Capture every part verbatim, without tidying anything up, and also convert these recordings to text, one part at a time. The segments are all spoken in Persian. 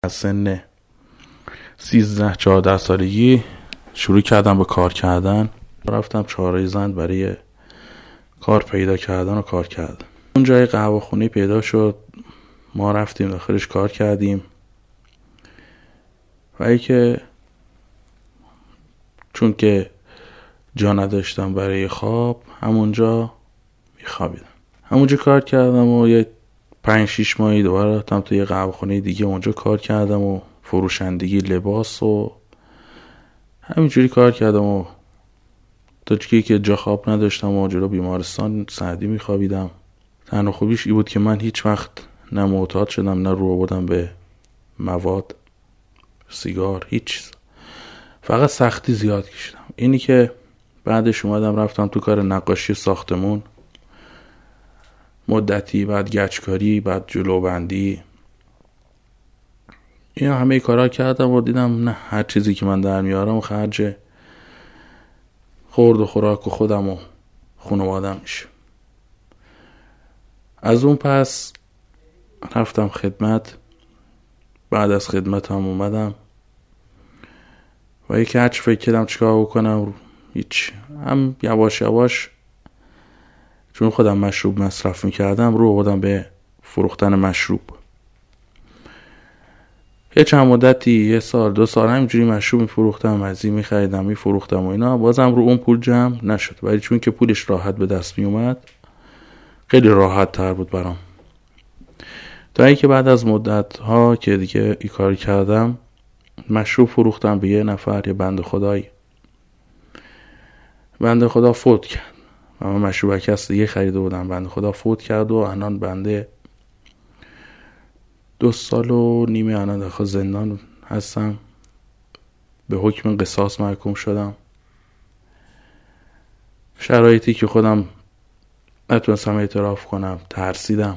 از سن سیزده چهارده سالگی شروع کردم به کار کردن. رفتم چهارراه زند برای کار پیدا کردن و کار کردن. اون جای قهوه خونه پیدا شد، ما رفتیم داخلش کار کردیم و ای که چون که جا نداشتم برای خواب همونجا میخوابیدم. همونجا کار کردم و یه پنج شیش ماهی دوباره رفتم توی قهوه خونه دیگه اونجا کار کردم و فروشندگی لباس و همینجوری کار کردم و تا چکی که جا خواب نداشتم و جلو بیمارستان سعدی میخوابیدم. تنها خوبیش ای بود که من هیچ وقت نه معتاد شدم نه رو آوردم به مواد، سیگار، هیچ چیز. فقط سختی زیاد کشیدم. اینی که بعدش اومدم رفتم تو کار نقاشی ساختمون مدتی، بعد گچکاری، بعد جلوبندی، اینا همه کارا کردم و دیدم نه، هر چیزی که من در میارم خرج خورد و خوراک و خودم و خانوادم میشه. از اون پس رفتم خدمت. بعد از خدمت هم اومدم و یکی هرچی فکر کردم چیکار بکنم، هیچ، هم یواش یواش چون خودم مشروب مصرف میکردم رو آوردم به فروختن مشروب. یه چند مدتی، یه سال دو سال همینجوری مشروب میفروختم، از این میخریدم میفروختم و اینا. بازم رو اون پول جمع نشد، ولی چون که پولش راحت به دست میومد خیلی راحت تر بود برام. تا اینکه بعد از مدت ها که دیگه این کار کردم مشروب فروختم به یه نفر، یه بنده خدایی. بنده خدا فوت کرد و من مشروب کس دیگه خریده بودم. بنده خدا فوت کرد و الان بنده دو سال و نیمه الان داخل زندان هستم. به حکم قصاص محکوم شدم. شرایطی که خودم نتونستم اعتراف کنم، ترسیدم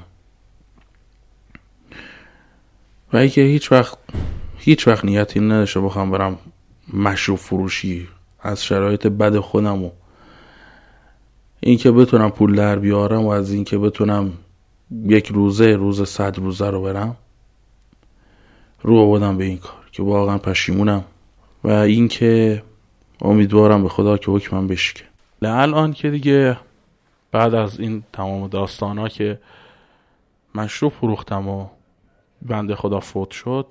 و ای که هیچ وقت هیچ وقت نیتی نداشته بخوام برم مشروب فروشی. از شرایط بد خودم و این که بتونم پول در بیارم و از این که بتونم یک روزه روز صد روزه رو برم رو آوردم به این کار که واقعا پشیمونم و این که امیدوارم به خدا که حکمم بشکه. الان که دیگه بعد از این تمام داستان ها که مشروب فروختم و بنده خدا فوت شد،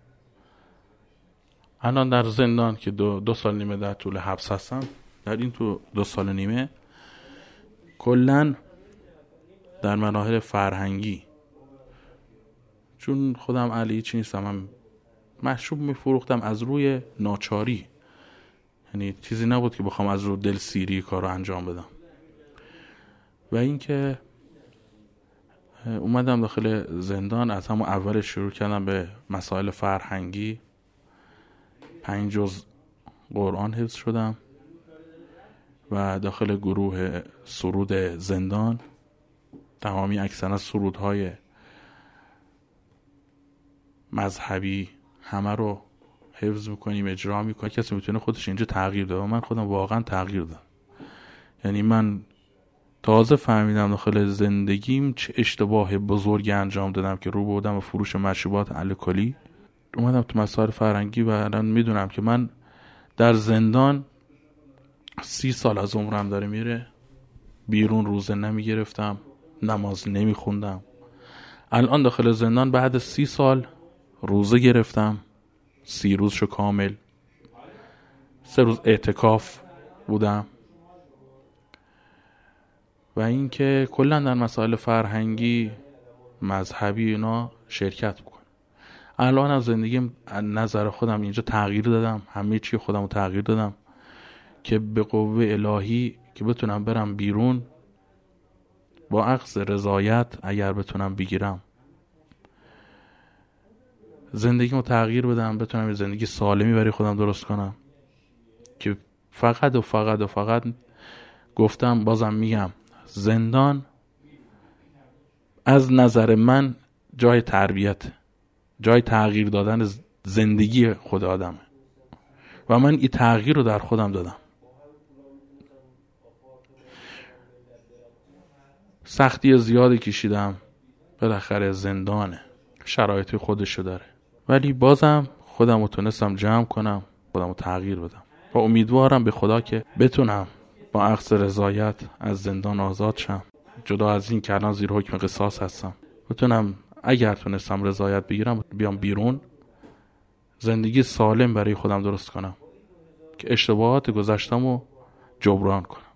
الان در زندان که دو, دو سال نیمه در طول حبس هستم. در این تو دو سال نیمه کلن در مراحل فرهنگی، چون خودم علی چی نیستم، من مشروب میفروختم از روی ناچاری، یعنی چیزی نبود که بخوام از رو دل سیری کار رو انجام بدم. و این که اومدم داخل زندان، از همون اول شروع کردم به مسائل فرهنگی. پنج جز قرآن حفظ شدم و داخل گروه سرود زندان تمامی اکثر سرودهای مذهبی همه رو حفظ میکنیم، اجرا میکنیم. کسی میتونه خودش اینجا تغییر ده و من خودم واقعا تغییر دادم. یعنی من تازه فهمیدم داخل زندگیم چه اشتباه بزرگی انجام دادم که رو بردم به فروش مشروبات الکلی. اومدم تو مسائل فرهنگی و الان میدونم که من در زندان سی سال از عمرم داره میره. بیرون روزه نمیگرفتم، نماز نمیخوندم. الان داخل زندان بعد سی سال روزه گرفتم، سی روزشو کامل. سه روز اعتکاف بودم. و این که کلا در مسائل فرهنگی مذهبی اینا شرکت بکنم. الان از زندگیم نظر خودم اینجا تغییر دادم، همه چی خودم رو تغییر دادم که به قوه الهی که بتونم برم بیرون با اخذ رضایت، اگر بتونم بگیرم زندگیمو تغییر بدم، بتونم یه زندگی سالمی برای خودم درست کنم. که فقط و فقط و فقط گفتم، بازم میگم، زندان از نظر من جای تربیت، جای تغییر دادن زندگی خود آدمه و من این تغییر رو در خودم دادم. سختی زیادی کشیدم، بالاخره زندانه، شرایط خودشو داره. ولی بازم خودم رو تونستم جمع کنم، خودم رو تغییر بدم و امیدوارم به خدا که بتونم با اخذ رضایت از زندان آزاد شم، جدا از این که الان زیر حکم قصاص هستم. بتونم اگر تونستم رضایت بگیرم بیام بیرون، زندگی سالم برای خودم درست کنم که اشتباهات گذشتم رو جبران کنم.